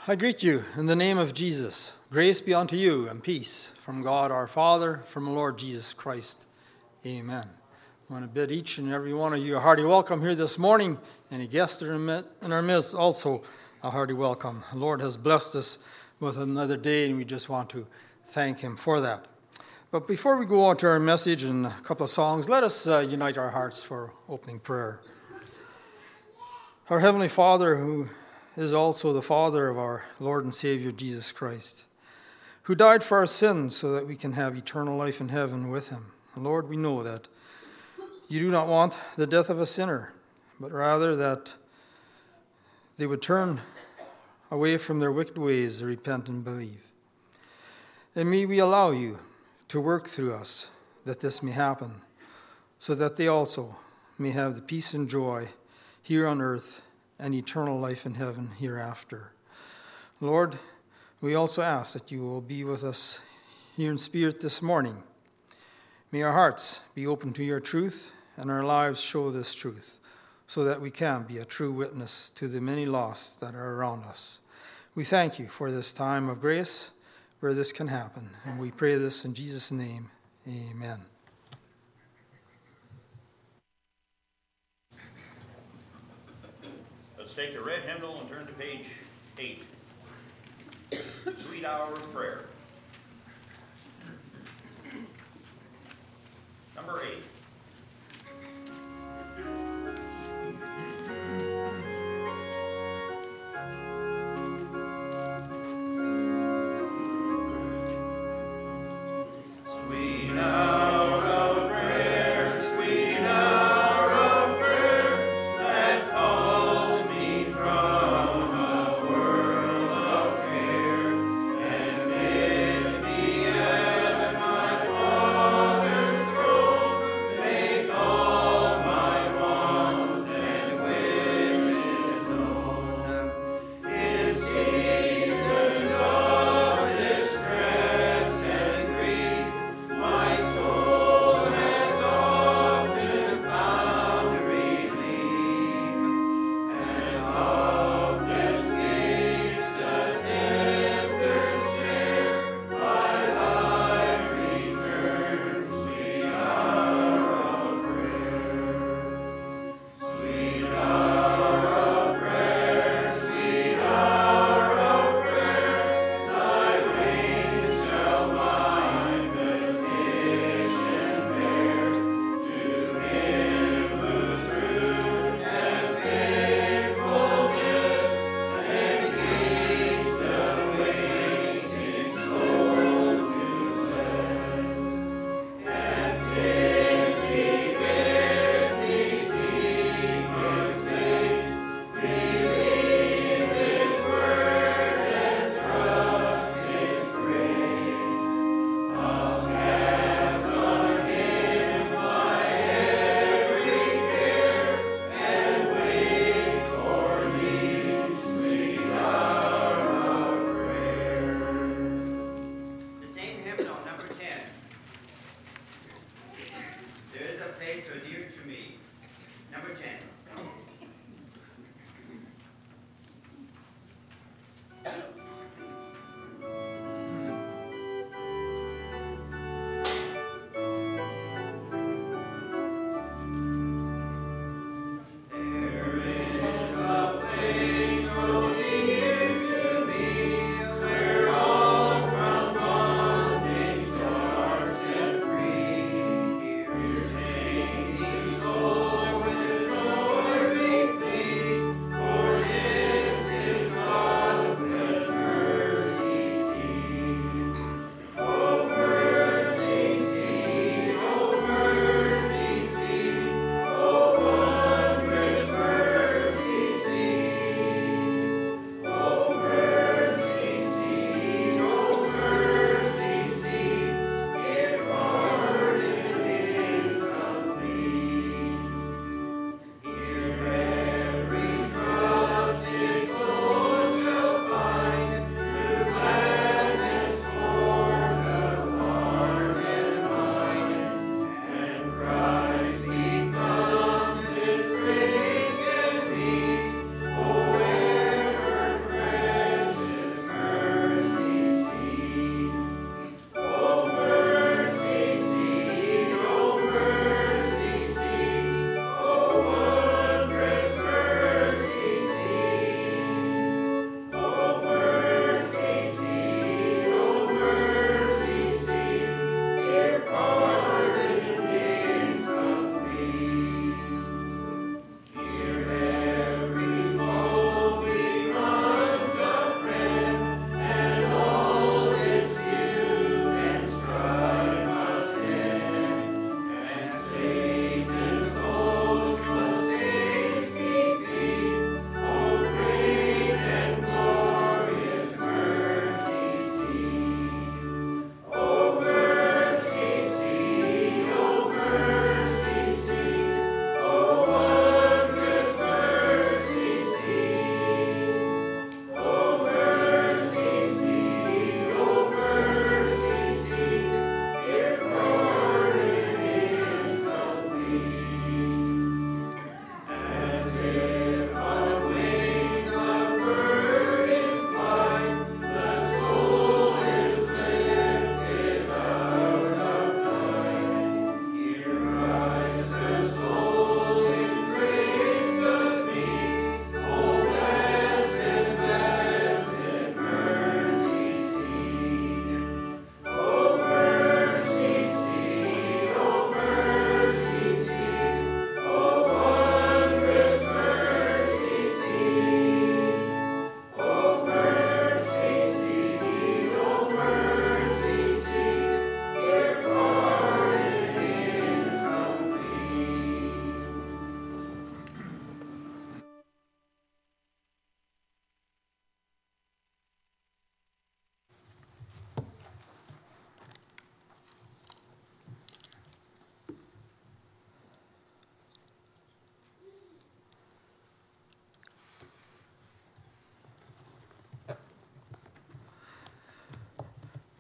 I greet you in the name of Jesus. Grace be unto you and peace from God our Father, from the Lord Jesus Christ. Amen. I want to bid each and every one of you a hearty welcome here this morning. Any guests that are in our midst also a hearty welcome. The Lord has blessed us with another day, and we just want to thank Him for that. But before we go on to our message and a couple of songs, let us unite our hearts for opening prayer. Our Heavenly Father, who is also the Father of our Lord and Savior Jesus Christ, who died for our sins so that we can have eternal life in heaven with Him. And Lord, we know that you do not want the death of a sinner, but rather that they would turn away from their wicked ways and repent and believe. And may we allow you to work through us that this may happen, so that they also may have the peace and joy here on earth and eternal life in heaven hereafter. Lord, we also ask that you will be with us here in spirit this morning. May our hearts be open to your truth and our lives show this truth, so that we can be a true witness to the many lost that are around us. We thank you for this time of grace where this can happen, and we pray this in Jesus' name. Amen. Let's take the red hymnal and turn to page 8. Sweet Hour of Prayer. Number 8.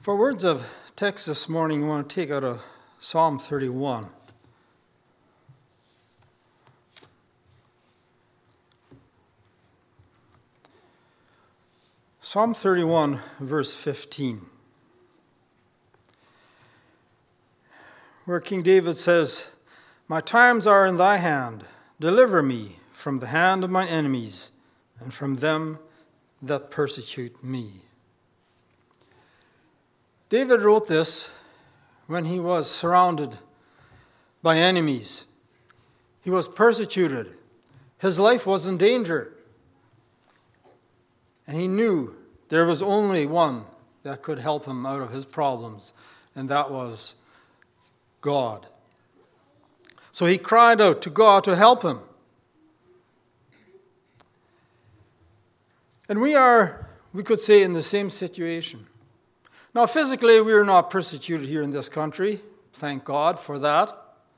For words of text this morning, I want to take out of Psalm 31. Psalm 31, verse 15, where King David says, "My times are in thy hand. Deliver me from the hand of my enemies and from them that persecute me." David wrote this when he was surrounded by enemies. He was persecuted. His life was in danger. And he knew there was only one that could help him out of his problems, and that was God. So he cried out to God to help him. And we could say, in the same situation. Now, physically, we are not persecuted here in this country. Thank God for that.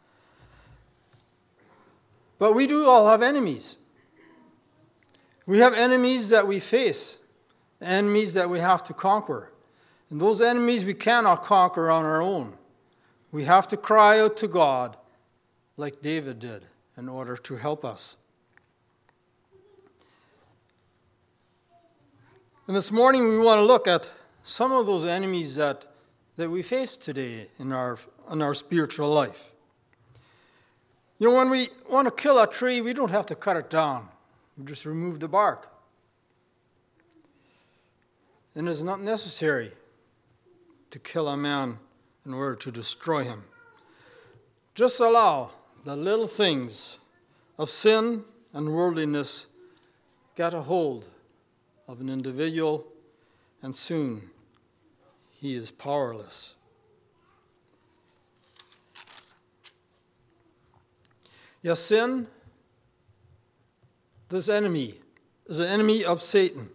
But we do all have enemies. We have enemies that we face, enemies that we have to conquer. And those enemies we cannot conquer on our own. We have to cry out to God like David did in order to help us. And this morning we want to look at some of those enemies that we face today in our spiritual life. You know, when we want to kill a tree, we don't have to cut it down. We just remove the bark. And it's not necessary to kill a man in order to destroy him. Just allow the little things of sin and worldliness get a hold of an individual, and soon he is powerless. Yes, sin, this enemy, is an enemy of Satan.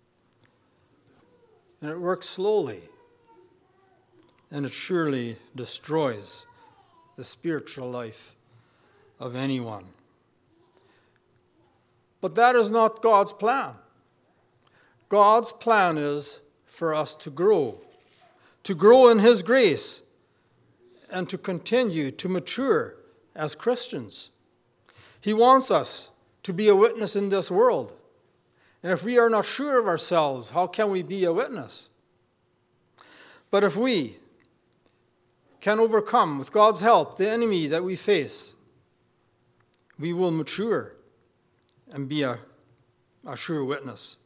And it works slowly. And it surely destroys the spiritual life of anyone. But that is not God's plan. God's plan is for us to grow in His grace, and to continue to mature as Christians. He wants us to be a witness in this world. And if we are not sure of ourselves, how can we be a witness? But if we can overcome, with God's help, the enemy that we face, we will mature and be a sure witness.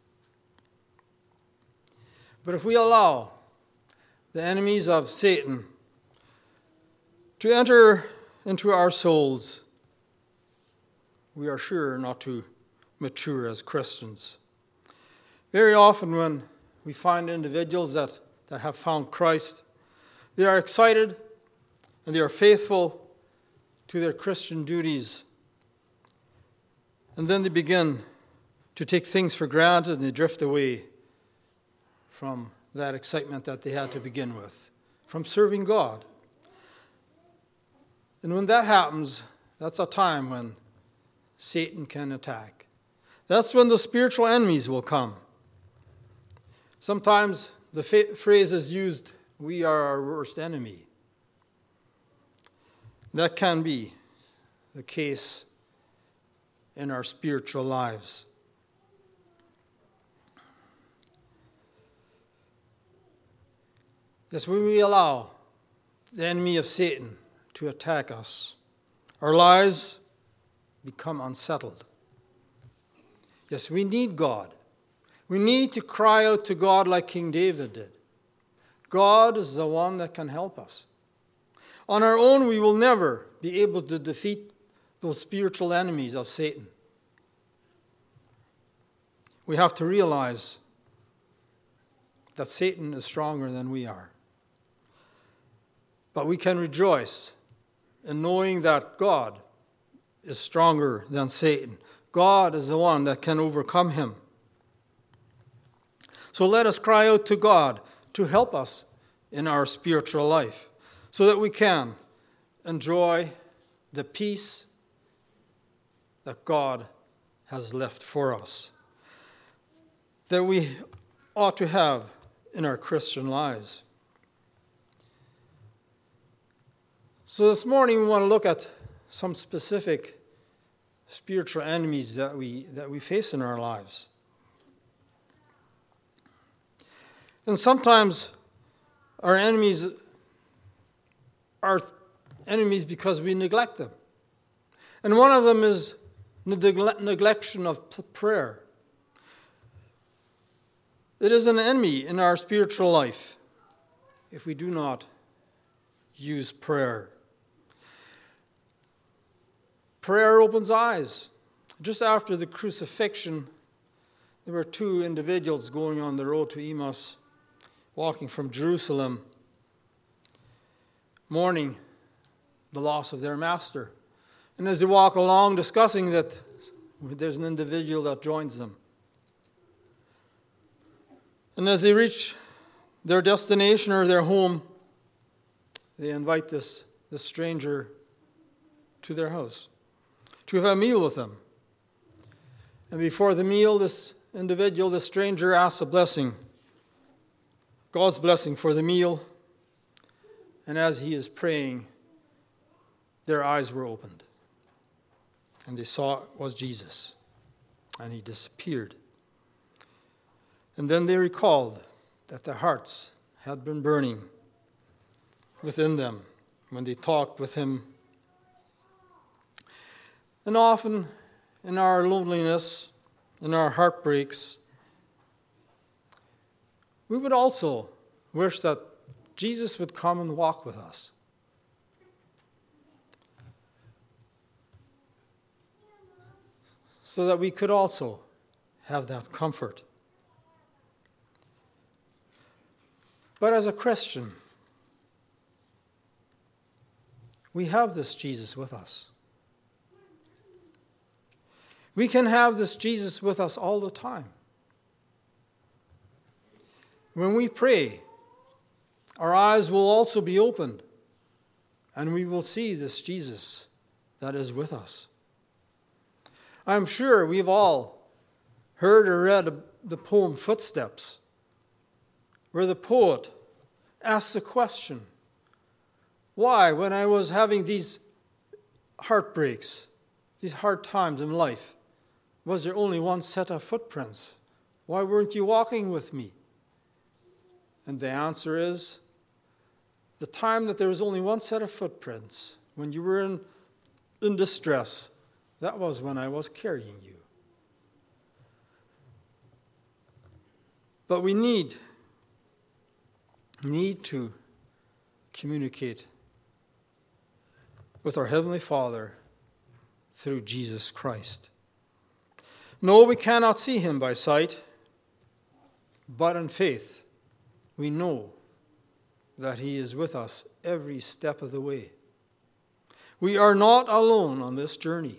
But if we allow the enemies of Satan to enter into our souls, we are sure not to mature as Christians. Very often when we find individuals that have found Christ, they are excited and they are faithful to their Christian duties. And then they begin to take things for granted and they drift away from that excitement that they had to begin with, from serving God. And when that happens, that's a time when Satan can attack. That's when the spiritual enemies will come. Sometimes the phrase is used, "We are our worst enemy." That can be the case in our spiritual lives. Yes, when we allow the enemy of Satan to attack us, our lives become unsettled. Yes, we need God. We need to cry out to God like King David did. God is the one that can help us. On our own, we will never be able to defeat those spiritual enemies of Satan. We have to realize that Satan is stronger than we are. But we can rejoice in knowing that God is stronger than Satan. God is the one that can overcome him. So let us cry out to God to help us in our spiritual life so that we can enjoy the peace that God has left for us, that we ought to have in our Christian lives. So this morning we want to look at some specific spiritual enemies that we face in our lives. And sometimes our enemies are enemies because we neglect them. And one of them is the neglection of prayer. It is an enemy in our spiritual life if we do not use prayer. Prayer opens eyes. Just after the crucifixion, there were two individuals going on the road to Emmaus, walking from Jerusalem, mourning the loss of their master. And as they walk along, discussing that, there's an individual that joins them. And as they reach their destination or their home, they invite this stranger to their house to have a meal with them. And before the meal, this individual, this stranger, asks a blessing, God's blessing for the meal. And as he is praying, their eyes were opened. And they saw it was Jesus. And he disappeared. And then they recalled that their hearts had been burning within them when they talked with him. And often in our loneliness, in our heartbreaks, we would also wish that Jesus would come and walk with us. So that we could also have that comfort. But as a Christian, we have this Jesus with us. We can have this Jesus with us all the time. When we pray, our eyes will also be opened, and we will see this Jesus that is with us. I'm sure we've all heard or read the poem Footsteps, where the poet asks the question, why, when I was having these heartbreaks, these hard times in life, was there only one set of footprints? Why weren't you walking with me? And the answer is, the time that there was only one set of footprints, when you were in distress, that was when I was carrying you. But we need to communicate with our Heavenly Father through Jesus Christ. No, we cannot see him by sight, but in faith we know that he is with us every step of the way. We are not alone on this journey.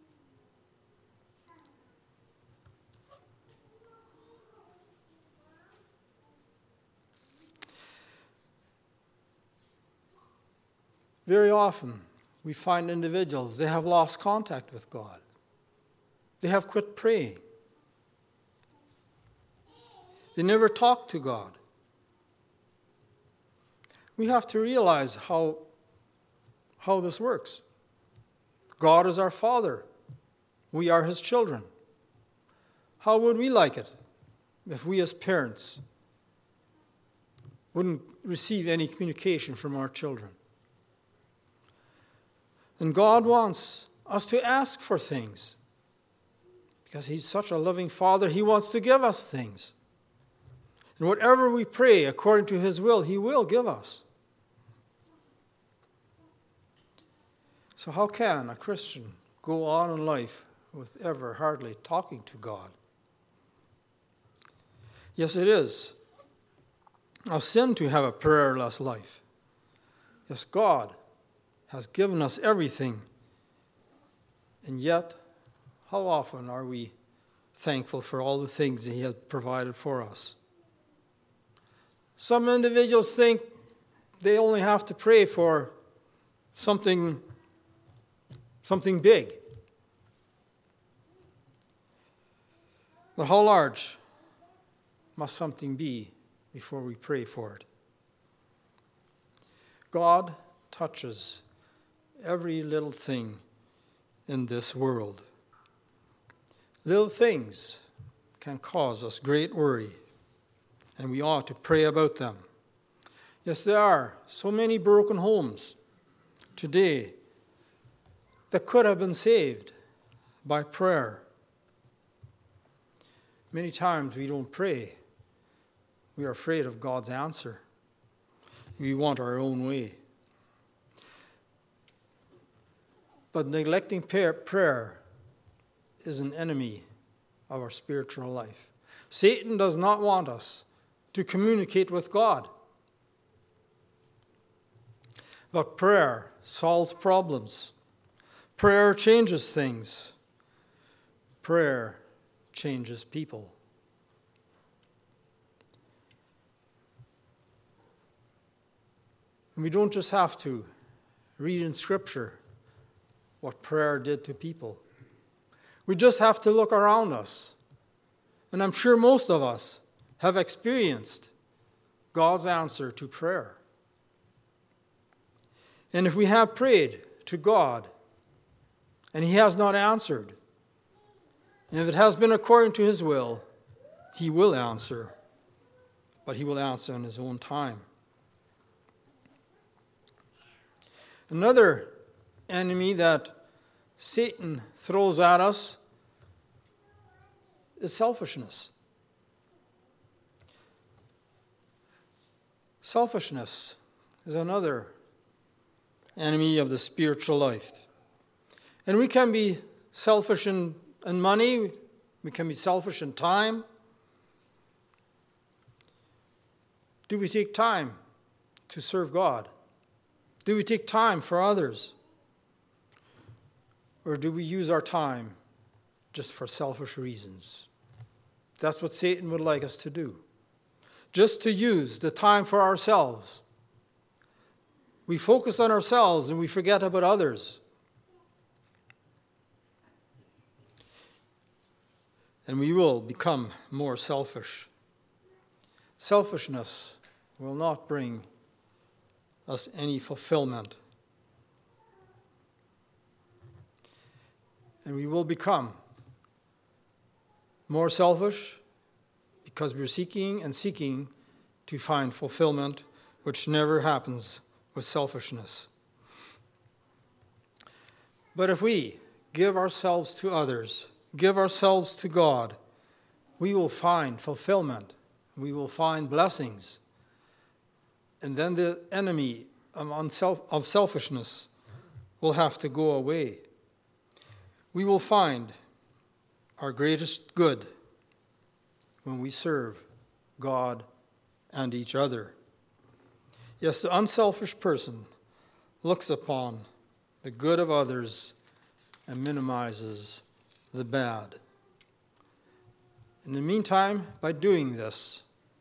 Very often, we find individuals, they have lost contact with God. They have quit praying. They never talk to God. We have to realize how this works. God is our Father. We are his children. How would we like it if we as parents wouldn't receive any communication from our children? And God wants us to ask for things. Because he's such a loving Father, he wants to give us things. And whatever we pray according to his will, he will give us. So how can a Christian go on in life with ever hardly talking to God? Yes, it is a sin to have a prayerless life. Yes, God has given us everything, and yet, how often are we thankful for all the things that he has provided for us? Some individuals think they only have to pray for something big. But how large must something be before we pray for it? God touches every little thing in this world. Little things can cause us great worry, and we ought to pray about them. Yes, there are so many broken homes today that could have been saved by prayer. Many times we don't pray. We are afraid of God's answer. We want our own way. But neglecting prayer is an enemy of our spiritual life. Satan does not want us to communicate with God. But prayer solves problems. Prayer changes things. Prayer changes people. And we don't just have to read in Scripture what prayer did to people. We just have to look around us. And I'm sure most of us have experienced God's answer to prayer. And if we have prayed to God and He has not answered, and if it has been according to His will, He will answer. But He will answer in His own time. Another enemy that Satan throws at us is selfishness. Selfishness is another enemy of the spiritual life. And we can be selfish in money, we can be selfish in time. Do we take time to serve God? Do we take time for others? Or do we use our time just for selfish reasons? That's what Satan would like us to do. Just to use the time for ourselves. We focus on ourselves and we forget about others. And we will become more selfish. Selfishness will not bring us any fulfillment. And we will become more selfish because we're seeking to find fulfillment, which never happens with selfishness. But if we give ourselves to others, give ourselves to God, we will find fulfillment. We will find blessings. And then the enemy of selfishness will have to go away. We will find our greatest good when we serve God and each other. Yes, the unselfish person looks upon the good of others and minimizes the bad. In the meantime, by doing this,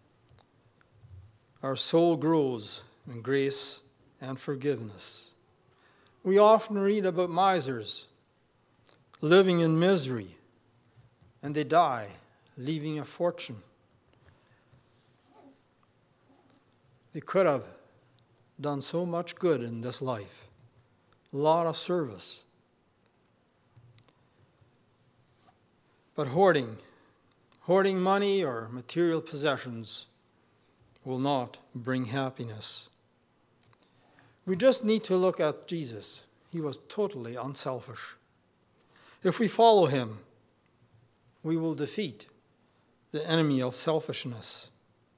our soul grows in grace and forgiveness. We often read about misers living in misery, and they die, leaving a fortune. They could have done so much good in this life, a lot of service. But hoarding money or material possessions will not bring happiness. We just need to look at Jesus. He was totally unselfish. If we follow Him, we will defeat the enemy of selfishness.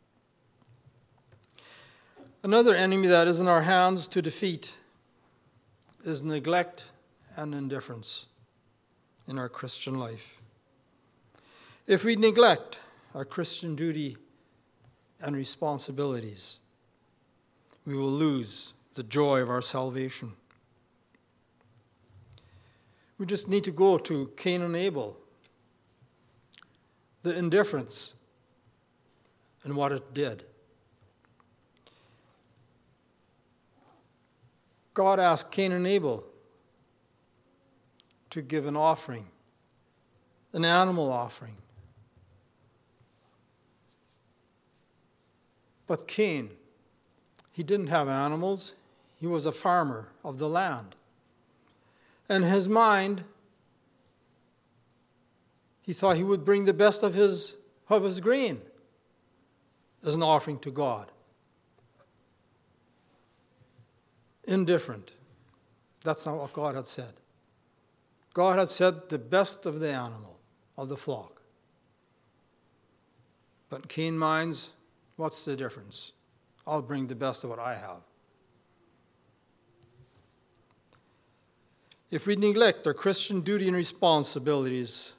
Another enemy that is in our hands to defeat is neglect and indifference in our Christian life. If we neglect our Christian duty and responsibilities, we will lose the joy of our salvation. We just need to go to Cain and Abel, the indifference and what it did. God asked Cain and Abel to give an offering, an animal offering. But Cain, he didn't have animals. He was a farmer of the land. And his mind, he thought he would bring the best of his grain as an offering to God. Indifferent. That's not what God had said. God had said the best of the animal, of the flock. But in Cain's minds, what's the difference? I'll bring the best of what I have. If we neglect our Christian duty and responsibilities,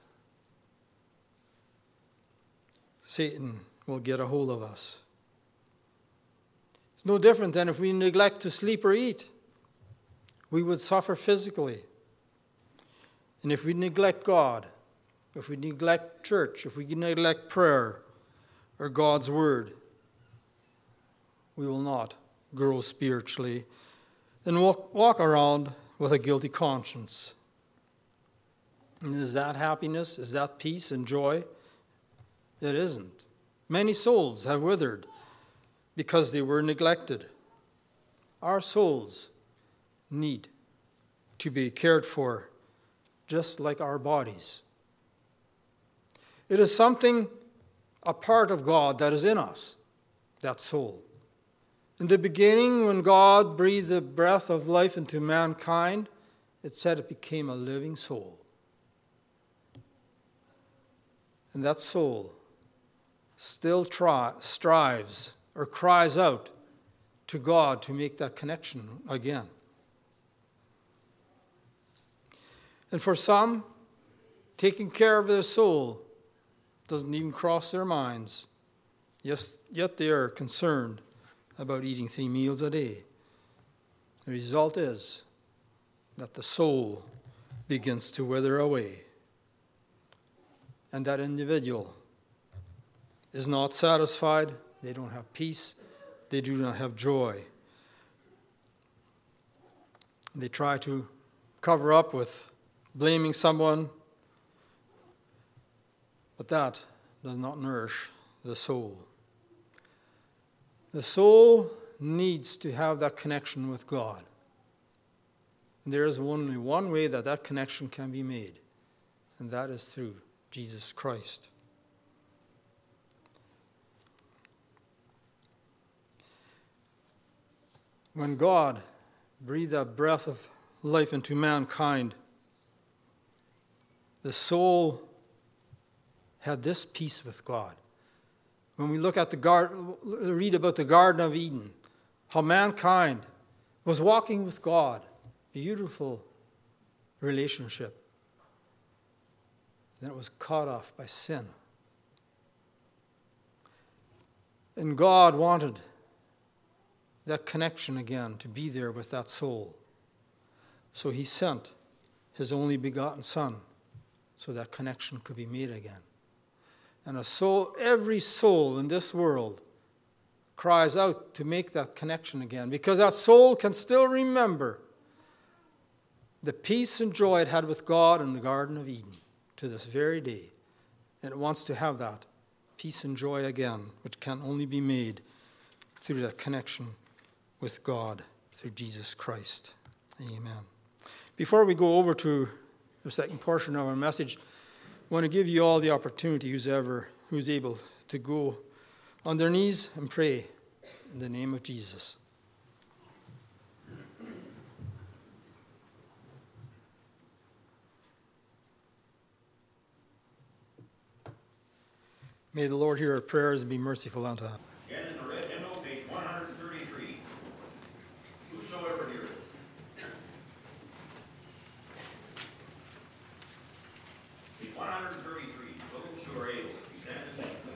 Satan will get a hold of us. It's no different than if we neglect to sleep or eat. We would suffer physically. And if we neglect God, if we neglect church, if we neglect prayer or God's word, we will not grow spiritually and walk around with a guilty conscience. And is that happiness? Is that peace and joy? It isn't. Many souls have withered because they were neglected. Our souls need to be cared for just like our bodies. It is something, a part of God that is in us, that soul. In the beginning, when God breathed the breath of life into mankind, it said it became a living soul. And that soul still strives or cries out to God to make that connection again. And for some, taking care of their soul doesn't even cross their minds. Yes, yet they are concerned about eating 3 meals a day. The result is that the soul begins to wither away. And that individual is not satisfied. They don't have peace. They do not have joy. They try to cover up with blaming someone, but that does not nourish the soul. The soul needs to have that connection with God. And there is only one way that that connection can be made, and that is through Jesus Christ. When God breathed that breath of life into mankind, the soul had this peace with God. When we look at read about the Garden of Eden, how mankind was walking with God, beautiful relationship. Then it was cut off by sin. And God wanted that connection again to be there with that soul. So he sent his only begotten Son so that connection could be made again. And every soul in this world cries out to make that connection again, because that soul can still remember the peace and joy it had with God in the Garden of Eden to this very day. And it wants to have that peace and joy again, which can only be made through that connection with God through Jesus Christ. Amen. Before we go over to the second portion of our message, I want to give you all the opportunity, who's able to go on their knees and pray in the name of Jesus. May the Lord hear our prayers and be merciful unto us. Again, in the red hymnal, page 133. Whosoever heareth. Page 133. Those who are able, if you stand and sing, please.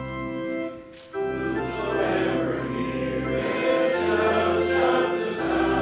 Whosoever heareth shall shout the sound.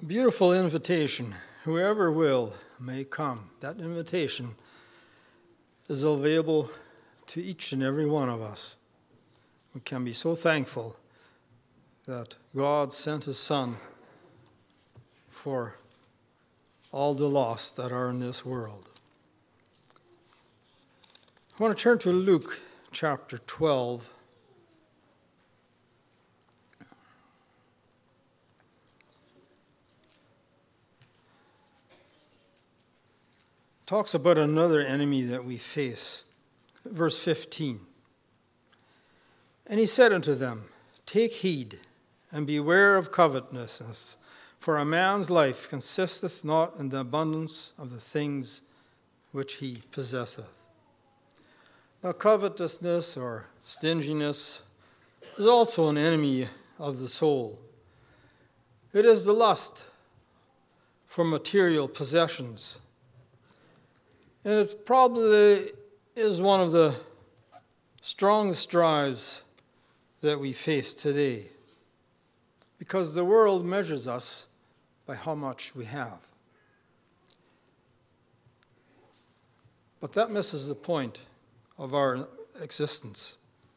Beautiful invitation. Whoever will may come. That invitation is available to each and every one of us. We can be so thankful that God sent his Son for all the lost that are in this world. I want to turn to Luke chapter 12. Talks about another enemy that we face. Verse 15. And he said unto them, Take heed, and beware of covetousness, for a man's life consisteth not in the abundance of the things which he possesseth. Now, covetousness or stinginess is also an enemy of the soul. It is the lust for material possessions. And it probably is one of the strongest drives that we face today, because the world measures us by how much we have. But that misses the point of our existence,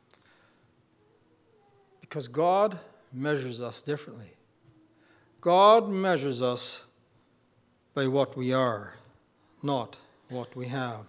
because God measures us differently. God measures us by what we are, not what we have.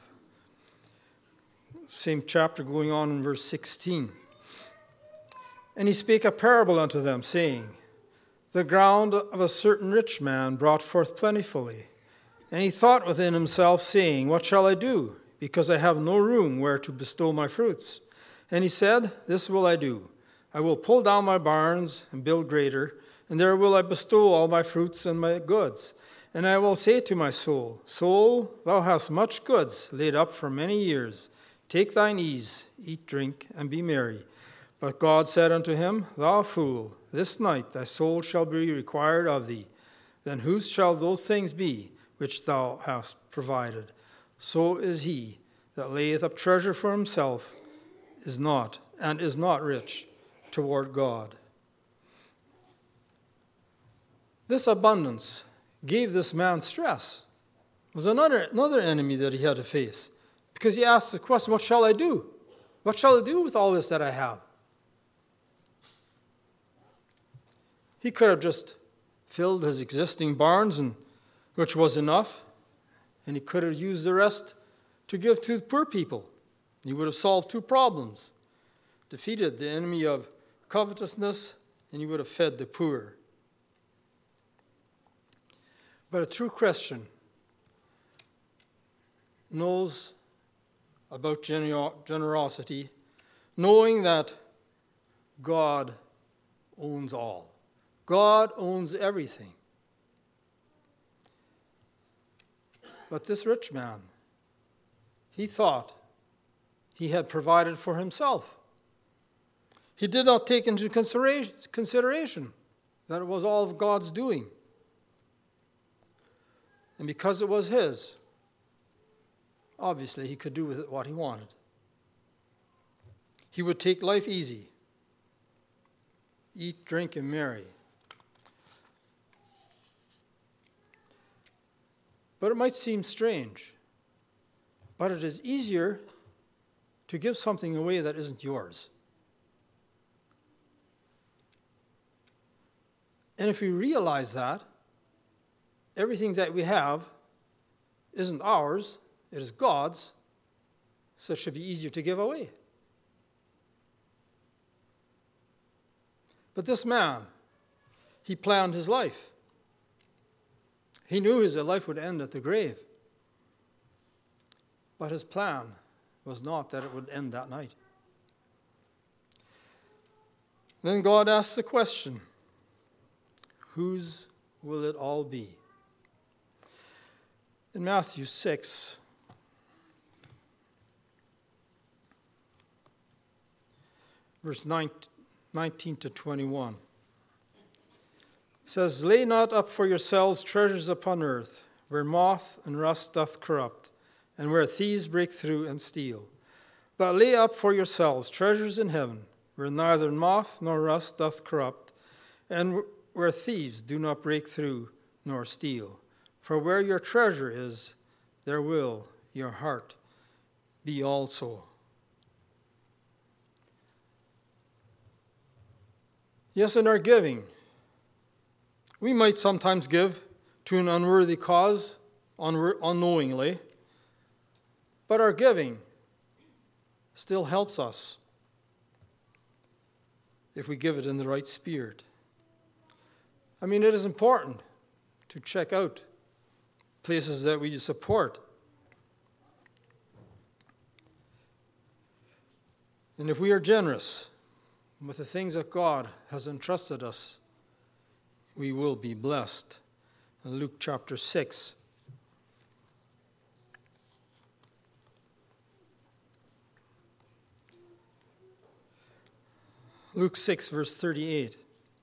Same chapter going on in verse 16. And he spake a parable unto them, saying, The ground of a certain rich man brought forth plentifully. And he thought within himself, saying, What shall I do? Because I have no room where to bestow my fruits. And he said, This will I do. I will pull down my barns and build greater, and there will I bestow all my fruits and my goods. And I will say to my soul, Soul, thou hast much goods laid up for many years. Take thine ease, eat, drink, and be merry. But God said unto him, Thou fool, this night thy soul shall be required of thee. Then whose shall those things be which thou hast provided? So is he that layeth up treasure for himself is not rich toward God. This abundance gave this man stress. It was another enemy that he had to face, because he asked the question, What shall I do? What shall I do with all this that I have? He could have just filled his existing barns, which was enough, and he could have used the rest to give to the poor people. He would have solved two problems: defeated the enemy of covetousness, and he would have fed the poor. But a true Christian knows about generosity, knowing that God owns all. God owns everything. But this rich man, he thought he had provided for himself. He did not take into consideration that it was all of God's doing. And because it was his, obviously he could do with it what he wanted. He would take life easy, eat, drink, and marry. But it might seem strange, but it is easier to give something away that isn't yours. And if we realize that, everything that we have isn't ours, it is God's, so it should be easier to give away. But this man, he planned his life. He knew his life would end at the grave. But his plan was not that it would end that night. Then God asked the question, whose will it all be? In Matthew 6, verse 19 to 21, says, Lay not up for yourselves treasures upon earth, where moth and rust doth corrupt, and where thieves break through and steal. But lay up for yourselves treasures in heaven, where neither moth nor rust doth corrupt, and where thieves do not break through nor steal. For where your treasure is, there will your heart be also. Yes, in our giving, we might sometimes give to an unworthy cause unknowingly, but our giving still helps us if we give it in the right spirit. I mean, it is important to check out places that we support. And if we are generous with the things that God has entrusted us, we will be blessed. In Luke chapter 6. Luke 6, verse 38.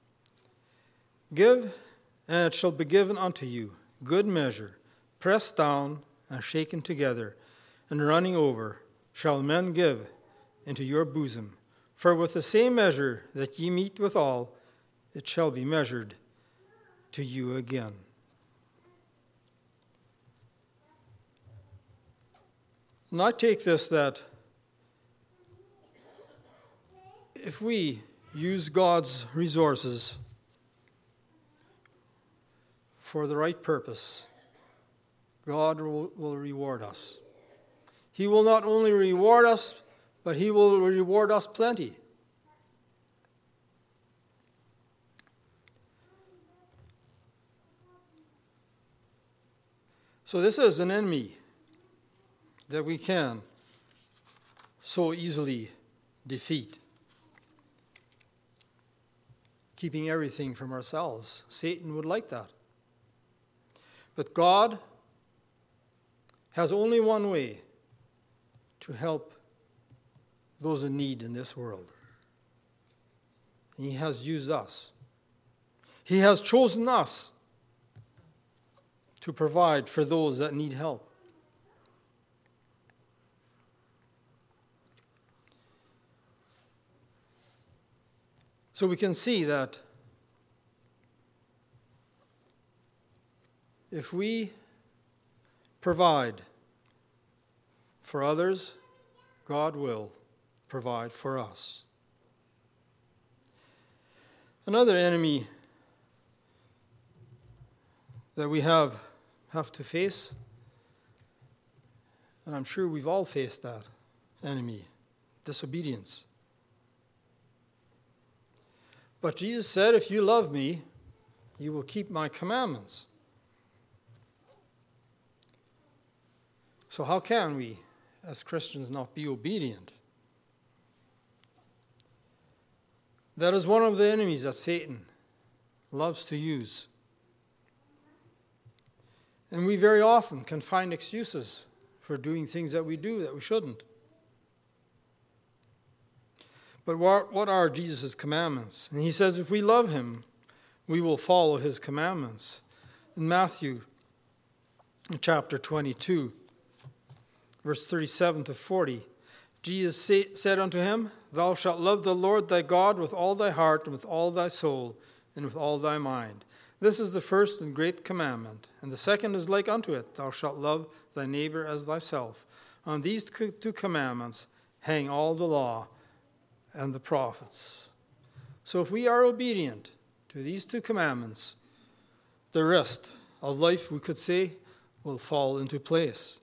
Give, and it shall be given unto you, good measure, pressed down and shaken together, and running over, shall men give into your bosom. For with the same measure that ye mete withal, it shall be measured to you again. And I take this that if we use God's resources for the right purpose, God will reward us. He will not only reward us, but He will reward us plenty. So this is an enemy that we can so easily defeat. Keeping everything from ourselves. Satan would like that. But God has only one way to help those in need in this world. He has used us. He has chosen us to provide for those that need help. So we can see that if we provide for others, God will provide for us. Another enemy that we have to face, and I'm sure we've all faced that enemy, disobedience. But Jesus said, if you love me, you will keep my commandments. So how can we, as Christians, not be obedient? That is one of the enemies that Satan loves to use. And we very often can find excuses for doing things that we do that we shouldn't. But what are Jesus' commandments? And he says if we love him, we will follow his commandments. In Matthew chapter 22, verse 37 to 40, Jesus said unto him, Thou shalt love the Lord thy God with all thy heart and with all thy soul and with all thy mind. This is the first and great commandment. And the second is like unto it, Thou shalt love thy neighbor as thyself. On these two commandments hang all the law and the prophets. So if we are obedient to these two commandments, the rest of life, we could say, will fall into place.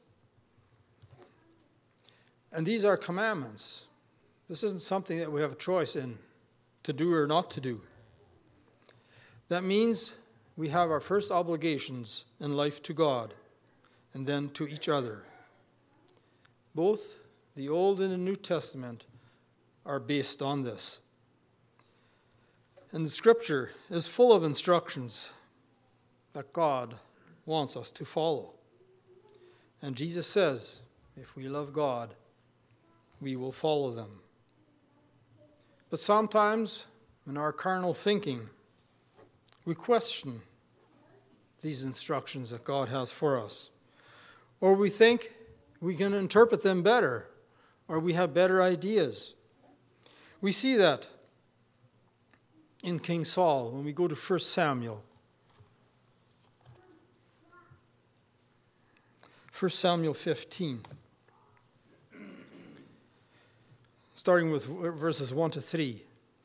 And these are commandments. This isn't something that we have a choice in to do or not to do. That means we have our first obligations in life to God and then to each other. Both the Old and the New Testament are based on this. And the Scripture is full of instructions that God wants us to follow. And Jesus says, if we love God, we will follow them. But sometimes, in our carnal thinking, we question these instructions that God has for us. Or we think we can interpret them better, or we have better ideas. We see that in King Saul when we go to 1 Samuel 1 Samuel 15, starting with verses 1 to 3.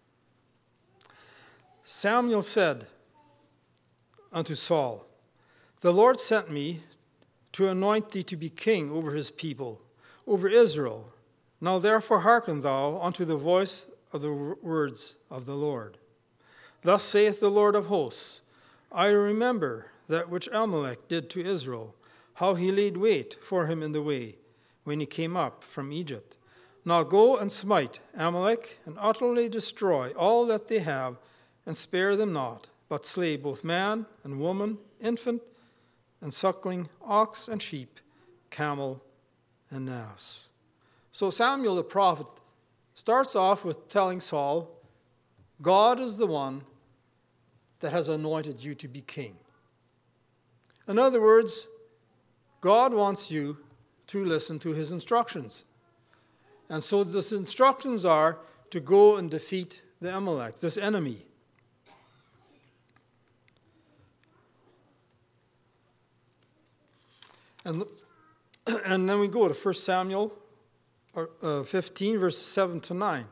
Samuel said unto Saul, The Lord sent me to anoint thee to be king over his people, over Israel. Now therefore hearken thou unto the voice of the words of the Lord. Thus saith the Lord of hosts, I remember that which Amalek did to Israel, how he laid wait for him in the way, when he came up from Egypt. Now go and smite Amalek, and utterly destroy all that they have, and spare them not, but slay both man and woman, infant and suckling, ox and sheep, camel and ass. So Samuel the prophet starts off with telling Saul, God is the one that has anointed you to be king. In other words, God wants you to listen to his instructions. And so those instructions are to go and defeat the Amalek, this enemy. And then we go to 1 Samuel 15, verses 7 to 9.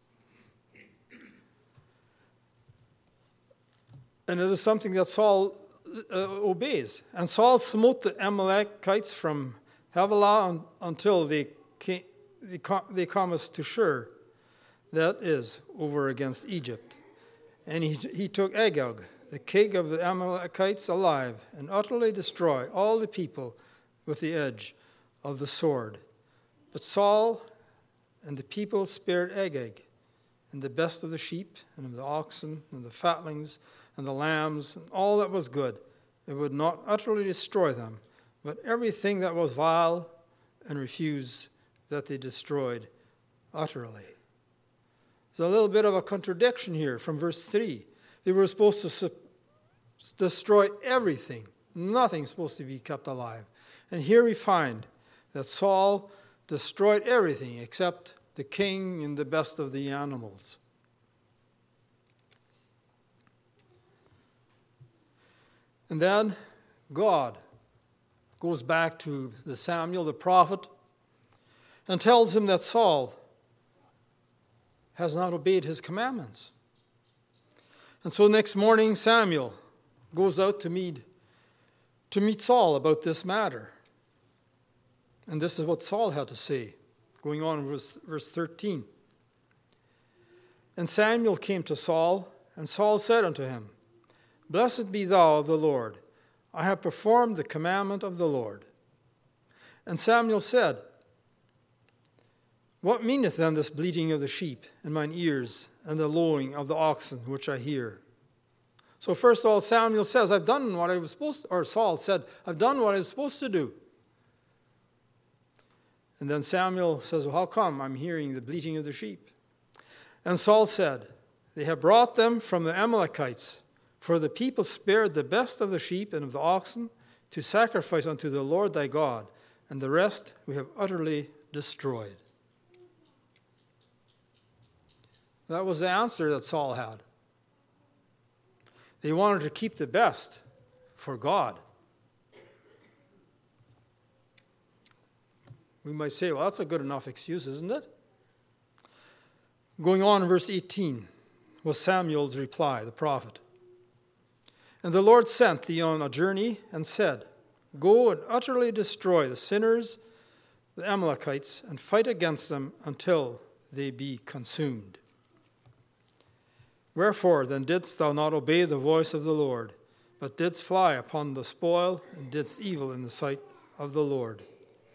And it is something that Saul obeys. And Saul smote the Amalekites from Havilah until they comest to Shur, that is, over against Egypt. And he took Agag, the king of the Amalekites, alive, and utterly destroyed all the people with the edge of the sword. But Saul and the people spared Agag, and the best of the sheep, and of the oxen, and the fatlings, and the lambs, and all that was good. It would not utterly destroy them, but everything that was vile and refuse that they destroyed utterly. There's a little bit of a contradiction here from verse 3. They were supposed to destroy everything. Nothing's supposed to be kept alive. And here we find that Saul destroyed everything except the king and the best of the animals. And then God goes back to the Samuel the prophet and tells him that Saul has not obeyed his commandments. And so next morning Samuel goes out to meet Saul about this matter. And this is what Saul had to say, going on in verse 13. And Samuel came to Saul, and Saul said unto him, Blessed be thou of the Lord. I have performed the commandment of the Lord. And Samuel said, What meaneth then this bleating of the sheep in mine ears, and the lowing of the oxen which I hear? So first of all, Samuel says, I've done what I was supposed to, or Saul said, I've done what I was supposed to do. And then Samuel says, Well, how come I'm hearing the bleating of the sheep? And Saul said, They have brought them from the Amalekites, for the people spared the best of the sheep and of the oxen to sacrifice unto the Lord thy God, and the rest we have utterly destroyed. That was the answer that Saul had. They wanted to keep the best for God. We might say, well, that's a good enough excuse, isn't it? Going on in verse 18 was Samuel's reply, the prophet. And the Lord sent thee on a journey and said, Go and utterly destroy the sinners, the Amalekites, and fight against them until they be consumed. Wherefore then didst thou not obey the voice of the Lord, but didst fly upon the spoil, and didst evil in the sight of the Lord?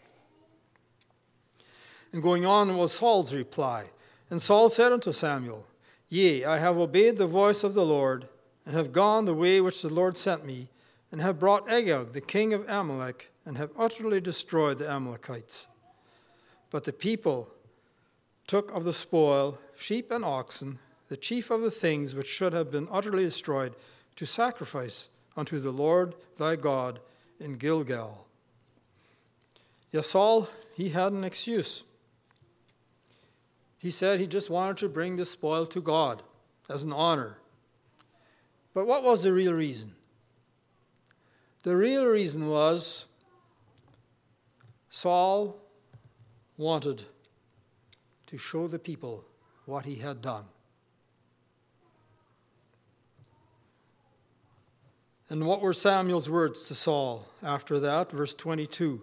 And going on was Saul's reply. And Saul said unto Samuel, Yea, I have obeyed the voice of the Lord, and have gone the way which the Lord sent me, and have brought Agag, the king of Amalek, and have utterly destroyed the Amalekites. But the people took of the spoil sheep and oxen, the chief of the things which should have been utterly destroyed, to sacrifice unto the Lord thy God in Gilgal. Yes, Saul, he had an excuse. He said he just wanted to bring the spoil to God as an honor. But what was the real reason? The real reason was Saul wanted to show the people what he had done. And what were Samuel's words to Saul after that? Verse 22.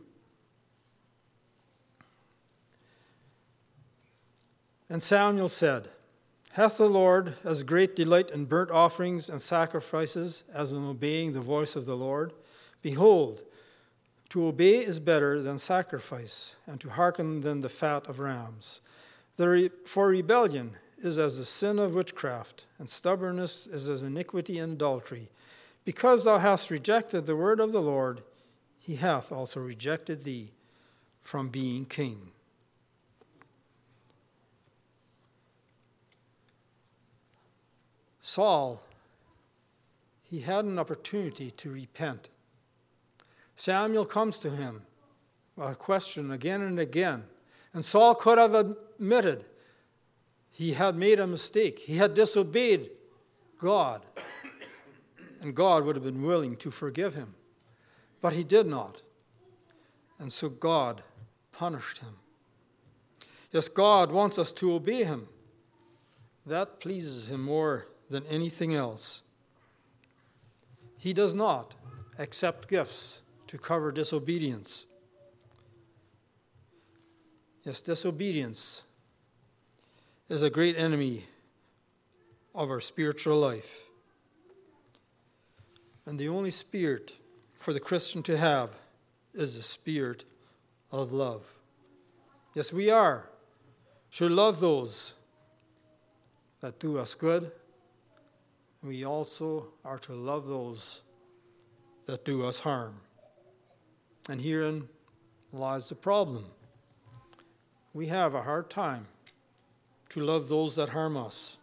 And Samuel said, Hath the Lord as great delight in burnt offerings and sacrifices as in obeying the voice of the Lord? Behold, to obey is better than sacrifice, and to hearken than the fat of rams. For rebellion is as the sin of witchcraft, and stubbornness is as iniquity and adultery. Because thou hast rejected the word of the Lord, he hath also rejected thee from being king. Saul, he had an opportunity to repent. Samuel comes to him with a question again and again. And Saul could have admitted he had made a mistake. He had disobeyed God. And God would have been willing to forgive him. But he did not. And so God punished him. Yes, God wants us to obey him. That pleases him more than anything else. He does not accept gifts to cover disobedience. Yes, disobedience is a great enemy of our spiritual life. And the only spirit for the Christian to have is the spirit of love. Yes, we are to love those that do us good. We also are to love those that do us harm. And herein lies the problem. We have a hard time to love those that harm us.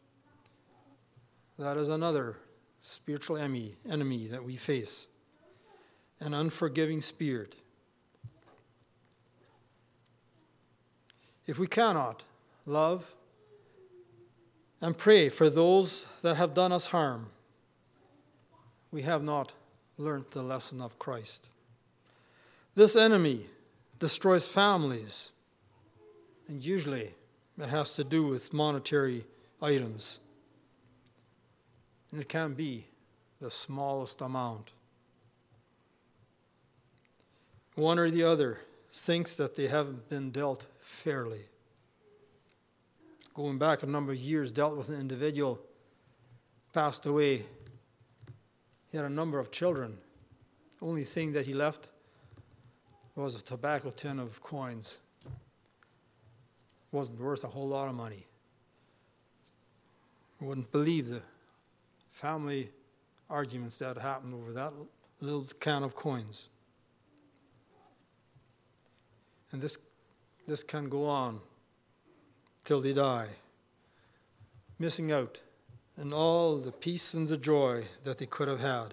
That is another spiritual enemy that we face. An unforgiving spirit. If we cannot love and pray for those that have done us harm, we have not learned the lesson of Christ. This enemy destroys families, and usually it has to do with monetary items. And it can be the smallest amount. One or the other thinks that they haven't been dealt fairly. Going back a number of years, dealt with an individual, passed away. He had a number of children. The only thing that he left was a tobacco tin of coins. Wasn't worth a whole lot of money. I wouldn't believe the family arguments that happened over that little can of coins. And this can go on till they die, missing out on all the peace and the joy that they could have had.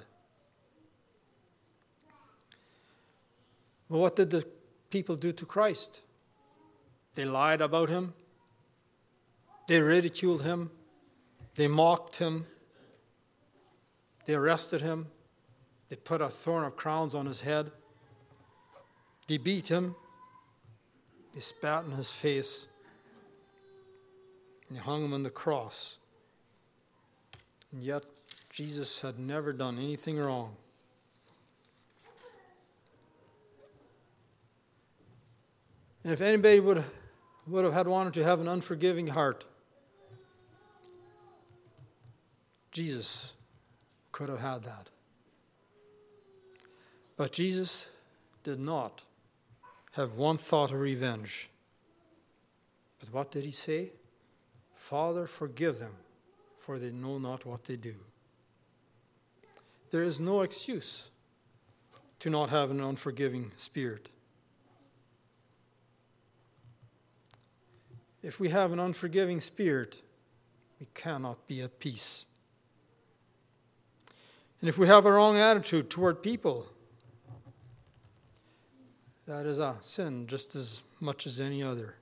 Well, what did the people do to Christ? They lied about him. They ridiculed him. They mocked him. They arrested him. They put a thorn of crowns on his head. They beat him. They spat in his face. And they hung him on the cross. And yet, Jesus had never done anything wrong. And if anybody would have had wanted to have an unforgiving heart, Jesus could have had that. But Jesus did not have one thought of revenge. But what did he say? Father, forgive them, for they know not what they do. There is no excuse to not have an unforgiving spirit. If we have an unforgiving spirit, we cannot be at peace. And if we have a wrong attitude toward people, that is a sin just as much as any other.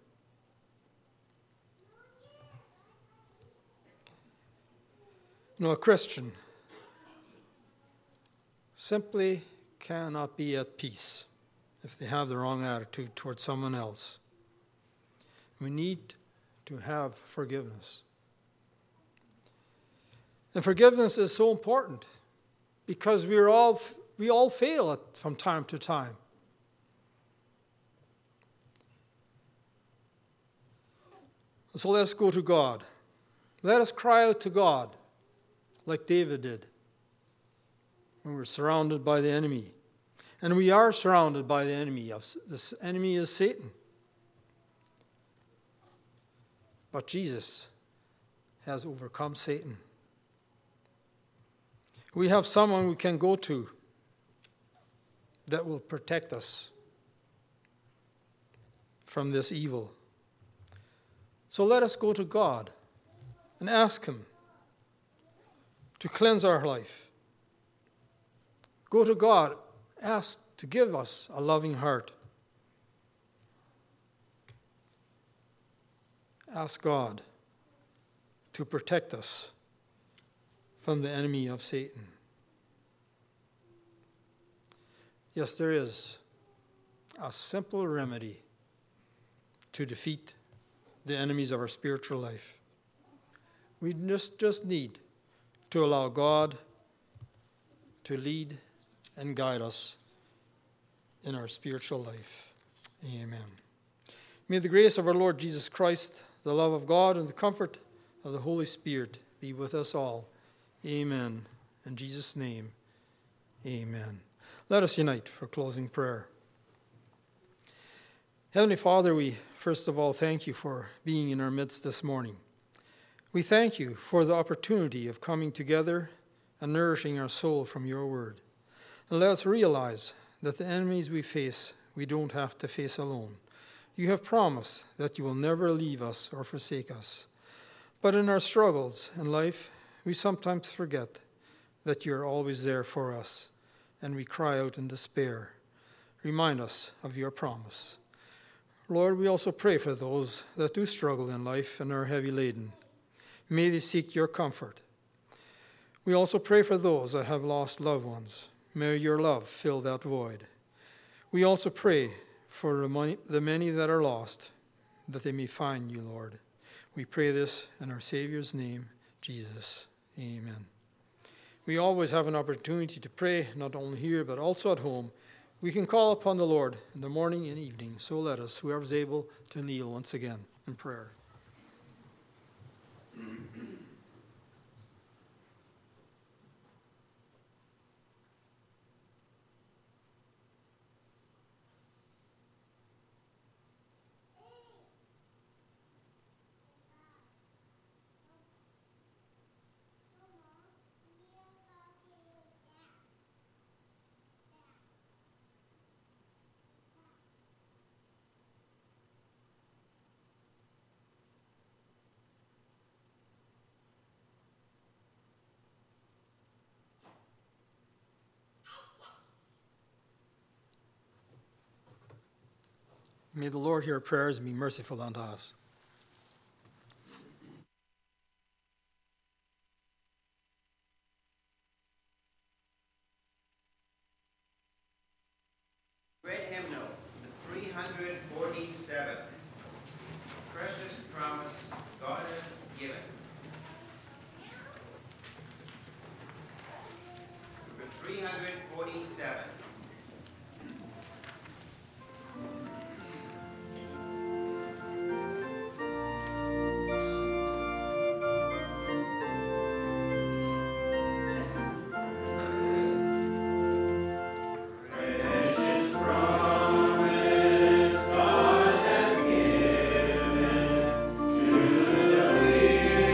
A Christian simply cannot be at peace if they have the wrong attitude towards someone else. We need to have forgiveness. And forgiveness is so important because we all fail it from time to time. So let us go to God. Let us cry out to God like David did when we're surrounded by the enemy. And we are surrounded by the enemy. This enemy is Satan. But Jesus has overcome Satan. We have someone we can go to that will protect us from this evil. So let us go to God and ask Him to cleanse our life. Go to God, ask to give us a loving heart. Ask God to protect us from the enemy of Satan. Yes, there is a simple remedy to defeat the enemies of our spiritual life. We just need to allow God to lead and guide us in our spiritual life. Amen. May the grace of our Lord Jesus Christ, the love of God, and the comfort of the Holy Spirit be with us all. Amen. In Jesus' name, amen. Let us unite for closing prayer. Heavenly Father, we first of all thank you for being in our midst this morning. We thank you for the opportunity of coming together and nourishing our soul from your word. And let us realize that the enemies we face, we don't have to face alone. You have promised that you will never leave us or forsake us. But in our struggles in life, we sometimes forget that you are always there for us, and we cry out in despair. Remind us of your promise. Lord, we also pray for those that do struggle in life and are heavy laden. May they seek your comfort. We also pray for those that have lost loved ones. May your love fill that void. We also pray for the many that are lost, that they may find you, Lord. We pray this in our Savior's name, Jesus. Amen. We always have an opportunity to pray, not only here, but also at home. We can call upon the Lord in the morning and evening. So let us, whoever's able, to kneel once again in prayer. May the Lord hear our prayers and be merciful unto us. Read hymnal, the 347. Precious promise God hath given. Number 347. Give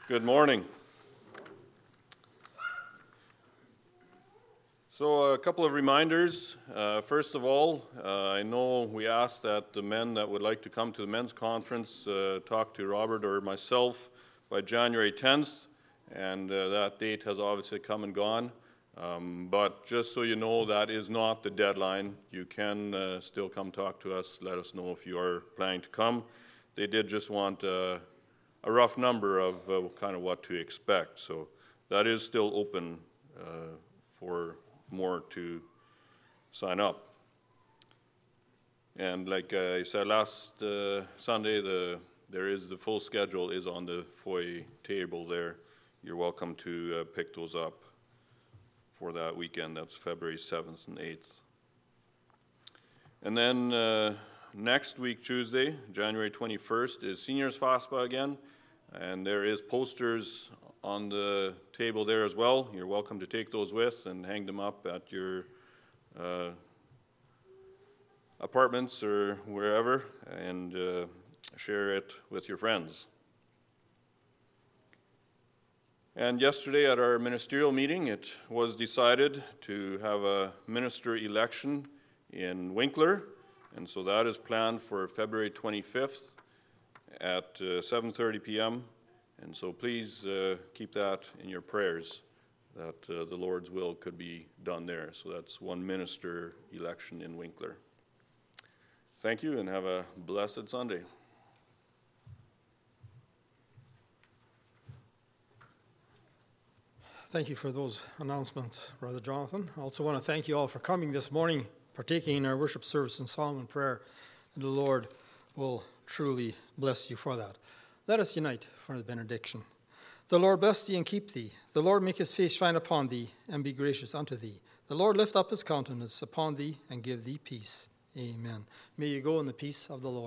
Good morning. So a couple of reminders. First of all, I know we asked that the men that would like to come to the men's conference talk to Robert or myself by January 10th, and that date has obviously come and gone. But just so you know, that is not the deadline. You can still come talk to us, let us know if you are planning to come. They did just want a rough number of kind of what to expect. So that is still open for more to sign up. And like I said last Sunday, there is the full schedule is on the foyer table there. You're welcome to pick those up for that weekend. That's February 7th and 8th. And then next week, Tuesday, January 21st, is Seniors FASPA again. And there is posters on the table there as well. You're welcome to take those with and hang them up at your apartments or wherever, and share it with your friends. And yesterday at our ministerial meeting, it was decided to have a minister election in Winkler, and so that is planned for February 25th at 7:30 p.m., and so please keep that in your prayers, that the Lord's will could be done there. So that's one minister election in Winkler. Thank you, and have a blessed Sunday. Thank you for those announcements, Brother Jonathan. I also want to thank you all for coming this morning, partaking in our worship service and song and prayer, and the Lord will truly bless you for that. Let us unite for the benediction. The Lord bless thee and keep thee. The Lord make his face shine upon thee and be gracious unto thee. The Lord lift up his countenance upon thee and give thee peace. Amen. May you go in the peace of the Lord.